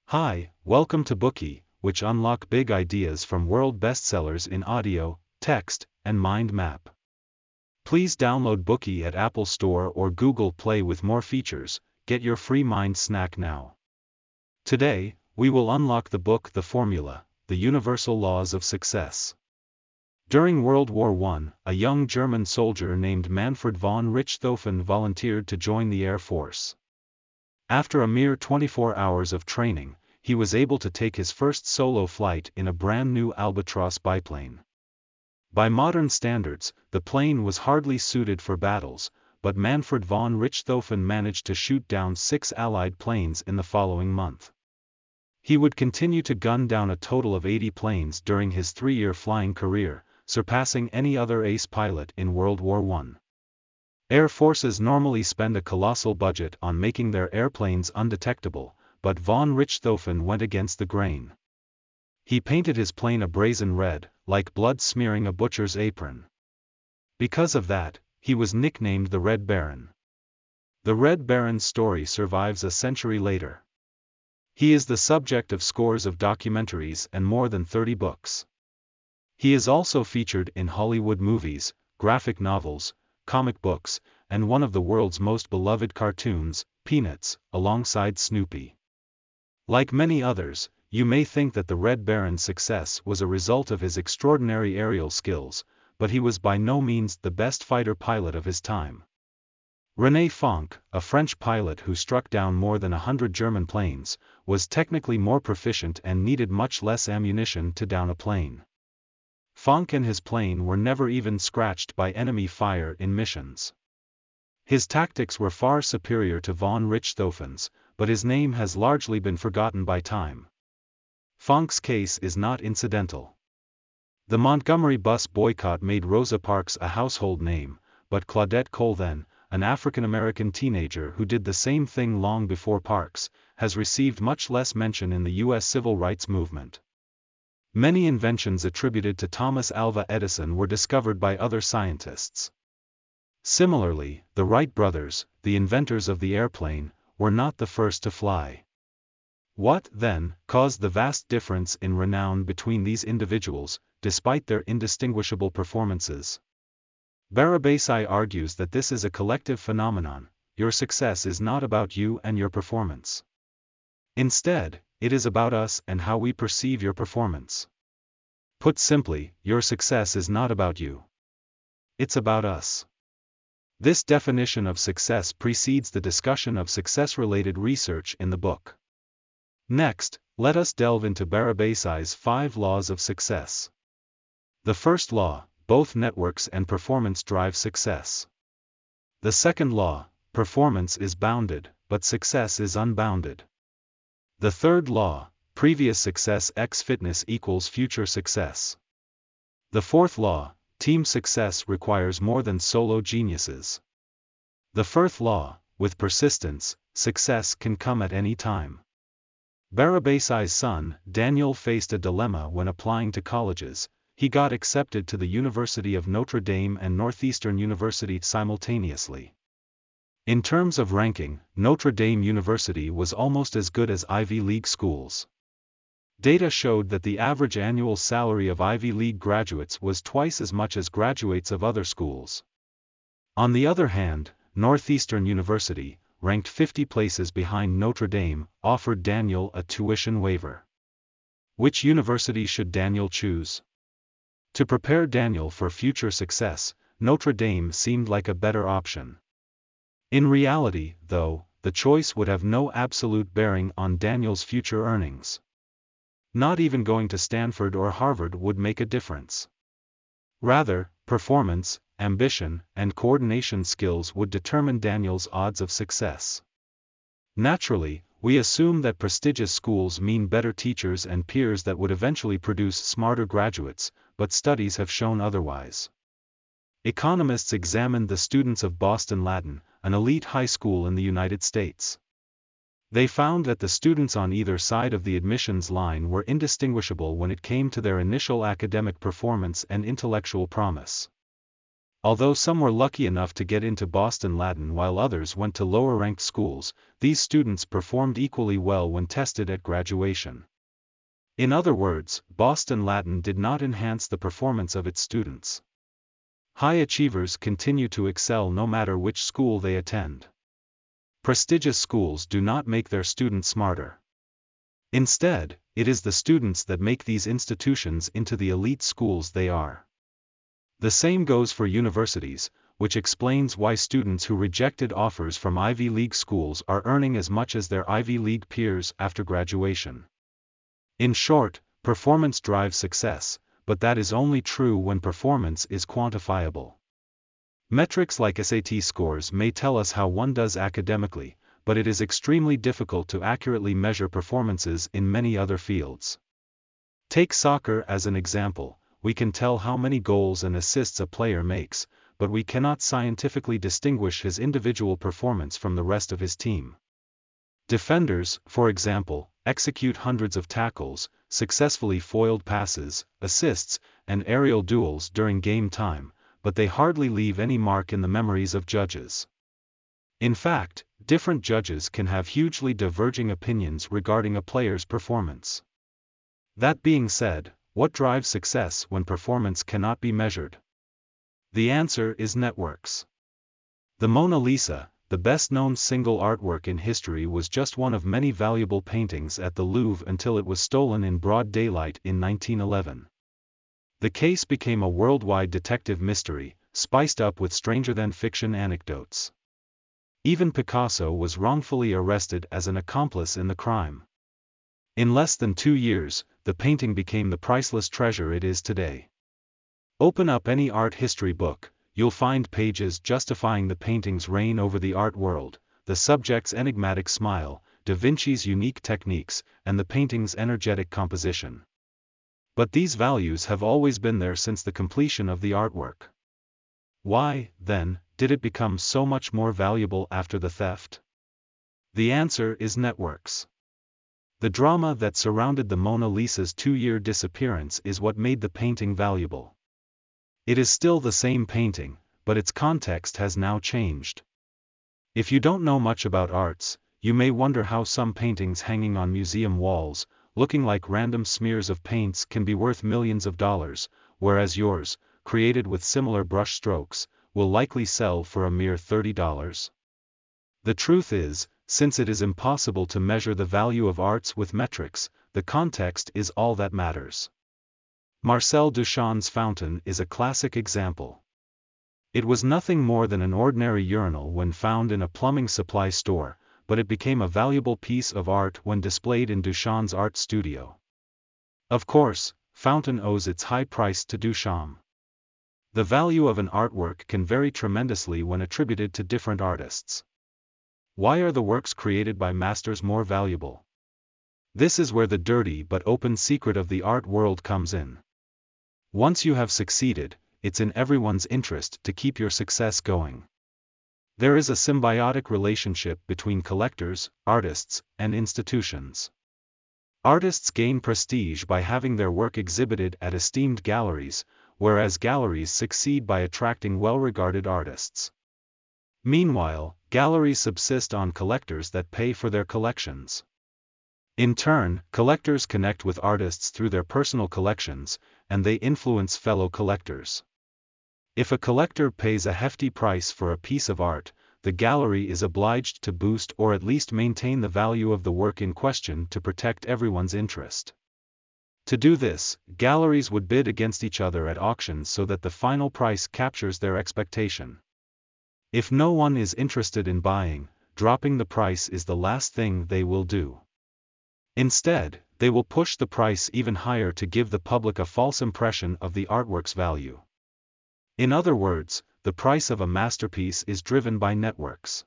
Hi, welcome to Bookey, which unlock big ideas from world bestsellers in audio, text, and mind map. Please download Bookey at Apple Store or Google Play with more features. Get your free mind snack now. Today, we will unlock the book The Formula, The Universal Laws of Success. During World War I, a young German soldier named Manfred von Richthofen volunteered to join the Air Force. After a mere 24 hours of training, he was able to take his first solo flight in a brand new Albatros biplane. By modern standards, the plane was hardly suited for battles, but Manfred von Richthofen managed to shoot down 6 Allied planes in the following month. He would continue to gun down a total of 80 planes during his 3-year flying career, surpassing any other ace pilot in World War I. Air forces normally spend a colossal budget on making their airplanes undetectable, but von Richthofen went against the grain. He painted his plane a brazen red, like blood smearing a butcher's apron. Because of that, he was nicknamed the Red Baron. The Red Baron's story survives a century later. He is the subject of scores of documentaries and more than 30 books. He is also featured in Hollywood movies, graphic novels, comic books, and one of the world's most beloved cartoons, Peanuts, alongside Snoopy. Like many others, you may think that the Red Baron's success was a result of his extraordinary aerial skills, but he was by no means the best fighter pilot of his time. René Fonck, a French pilot who struck down more than 100 German planes, was technically more proficient and needed much less ammunition to down a plane. Fonck and his plane were never even scratched by enemy fire in missions. His tactics were far superior to von Richthofen's, but his name has largely been forgotten by time. Fonck's case is not incidental. The Montgomery bus boycott made Rosa Parks a household name, but Claudette Colvin, an African-American teenager who did the same thing long before Parks, has received much less mention in the U.S. civil rights movement. Many inventions attributed to Thomas Alva Edison were discovered by other scientists. Similarly, the Wright brothers, the inventors of the airplane, were not the first to fly. What, then, caused the vast difference in renown between these individuals, despite their indistinguishable performances? Barabasi argues that this is a collective phenomenon. Your success is not about you and your performance. Instead, it is about us and how we perceive your performance. Put simply, your success is not about you. It's about us. This definition of success precedes the discussion of success-related research in the book. Next, let us delve into Barabasi's 5 laws of success. The first law, both networks and performance drive success. The second law, performance is bounded, but success is unbounded. The third law, previous success x fitness equals future success. The fourth law, team success requires more than solo geniuses. The fifth law, with persistence, success can come at any time. Barabasi's son, Daniel, faced a dilemma when applying to colleges. He got accepted to the University of Notre Dame and Northeastern University simultaneously. In terms of ranking, Notre Dame University was almost as good as Ivy League schools. Data showed that the average annual salary of Ivy League graduates was twice as much as graduates of other schools. On the other hand, Northeastern University, ranked 50 places behind Notre Dame, offered Daniel a tuition waiver. Which university should Daniel choose? To prepare Daniel for future success, Notre Dame seemed like a better option. In reality, though, the choice would have no absolute bearing on Daniel's future earnings. Not even going to Stanford or Harvard would make a difference. Rather, performance, ambition, and coordination skills would determine Daniel's odds of success. Naturally, we assume that prestigious schools mean better teachers and peers that would eventually produce smarter graduates, but studies have shown otherwise. Economists examined the students of Boston Latin, an elite high school in the United States. They found that the students on either side of the admissions line were indistinguishable when it came to their initial academic performance and intellectual promise. Although some were lucky enough to get into Boston Latin while others went to lower-ranked schools, these students performed equally well when tested at graduation. In other words, Boston Latin did not enhance the performance of its students. High achievers continue to excel no matter which school they attend. Prestigious schools do not make their students smarter. Instead, it is the students that make these institutions into the elite schools they are. The same goes for universities, which explains why students who rejected offers from Ivy League schools are earning as much as their Ivy League peers after graduation. In short, performance drives success, but that is only true when performance is quantifiable. Metrics like SAT scores may tell us how one does academically, but it is extremely difficult to accurately measure performances in many other fields. Take soccer as an example. We can tell how many goals and assists a player makes, but we cannot scientifically distinguish his individual performance from the rest of his team. Defenders, for example, execute hundreds of tackles, successfully foiled passes, assists, and aerial duels during game time, but they hardly leave any mark in the memories of judges. In fact, different judges can have hugely diverging opinions regarding a player's performance. That being said, what drives success when performance cannot be measured? The answer is networks. The Mona Lisa, the best-known single artwork in history, was just one of many valuable paintings at the Louvre until it was stolen in broad daylight in 1911. The case became a worldwide detective mystery, spiced up with stranger-than-fiction anecdotes. Even Picasso was wrongfully arrested as an accomplice in the crime. In less than 2 years, the painting became the priceless treasure it is today. Open up any art history book, you'll find pages justifying the painting's reign over the art world, the subject's enigmatic smile, Da Vinci's unique techniques, and the painting's energetic composition. But these values have always been there since the completion of the artwork. Why, then, did it become so much more valuable after the theft? The answer is networks. The drama that surrounded the Mona Lisa's 2-year disappearance is what made the painting valuable. It is still the same painting, but its context has now changed. If you don't know much about arts, you may wonder how some paintings hanging on museum walls, looking like random smears of paints, can be worth millions of dollars, whereas yours, created with similar brush strokes, will likely sell for a mere $30. The truth is, since it is impossible to measure the value of arts with metrics, the context is all that matters. Marcel Duchamp's fountain is a classic example. It was nothing more than an ordinary urinal when found in a plumbing supply store, but it became a valuable piece of art when displayed in Duchamp's art studio. Of course, fountain owes its high price to Duchamp. The value of an artwork can vary tremendously when attributed to different artists. Why are the works created by masters more valuable? This is where the dirty but open secret of the art world comes in. Once you have succeeded, it's in everyone's interest to keep your success going. There is a symbiotic relationship between collectors, artists, and institutions. Artists gain prestige by having their work exhibited at esteemed galleries, whereas galleries succeed by attracting well-regarded artists. Meanwhile, galleries subsist on collectors that pay for their collections. In turn, collectors connect with artists through their personal collections, and they influence fellow collectors. If a collector pays a hefty price for a piece of art, the gallery is obliged to boost or at least maintain the value of the work in question to protect everyone's interest. To do this, galleries would bid against each other at auctions so that the final price captures their expectation. If no one is interested in buying, dropping the price is the last thing they will do. Instead, they will push the price even higher to give the public a false impression of the artwork's value. In other words, the price of a masterpiece is driven by networks.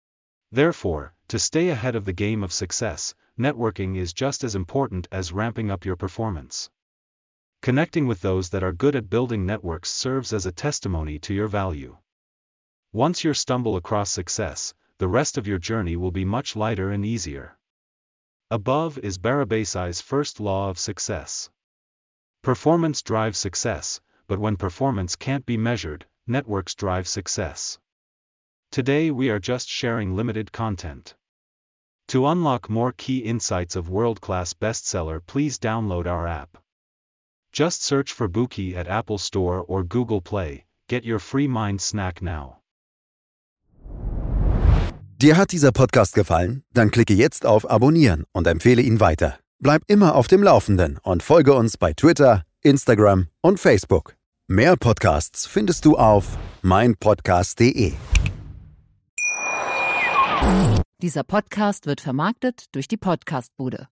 Therefore, to stay ahead of the game of success, networking is just as important as ramping up your performance. Connecting with those that are good at building networks serves as a testimony to your value. Once you stumble across success, the rest of your journey will be much lighter and easier. Above is Barabasi's first law of success. Performance drives success, but when performance can't be measured, networks drive success. Today we are just sharing limited content. To unlock more key insights of world-class bestseller, please download our app. Just search for Bookey at Apple Store or Google Play. Get your free mind snack now. Dir hat dieser Podcast gefallen? Dann klicke jetzt auf Abonnieren und empfehle ihn weiter. Bleib immer auf dem Laufenden und folge uns bei Twitter, Instagram und Facebook. Mehr Podcasts findest du auf meinpodcast.de. Dieser Podcast wird vermarktet durch die Podcast-Bude.